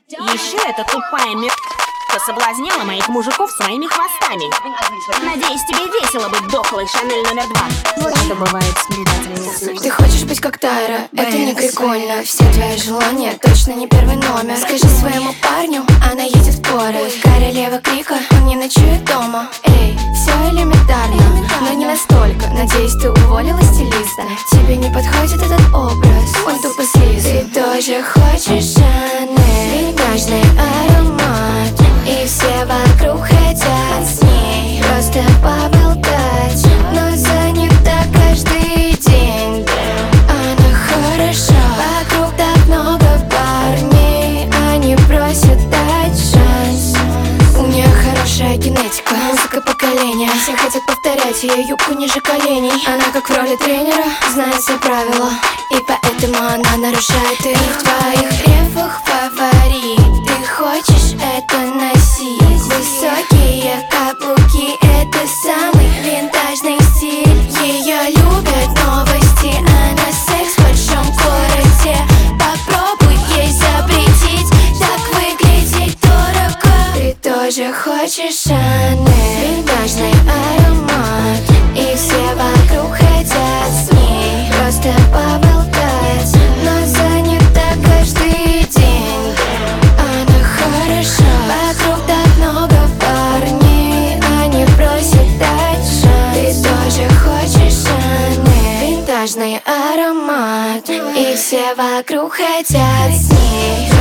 Еще эта тупая соблазняла моих мужиков своими хвостами. Надеюсь, тебе весело быть дохлой Шанель номер 2. Вот что бывает с предателями. Ты хочешь быть как Тайра, это не прикольно. Все твои желания точно не первый номер. Скажи своему парню, она едет в горы. Королева крика, он не ночует дома. Эй, все элементарно, но не настолько. Надеюсь, ты уволила стилиста. Тебе не подходит этот образ, он тупо слиз. Ты тоже хочешь Шанель, нежный аромат, и все вокруг хотят с ней просто поболтать, но занята каждый день. Она хороша, вокруг так много парней, они просят дать шанс. У нее хорошая генетика, музыка поколения. Все хотят повторять ее юбку ниже коленей. Она как в роли тренера, знает все правила, и поэтому она нарушает их. В твоих рефах фаворит, ты хочешь это носить. Высокие каблуки, это самый винтажный стиль. Ее любят новости, она секс в большом городе. Попробуй ей запретить, так выглядеть дорого. Ты тоже хочешь Шанель, винтажный аромат, и все вокруг хотят с ней просто поболтать, но занята каждый день. Она хороша, вокруг так много парней, они просят дать шанс. Ты тоже хочешь Шанель, винтажный аромат, и все вокруг хотят с ней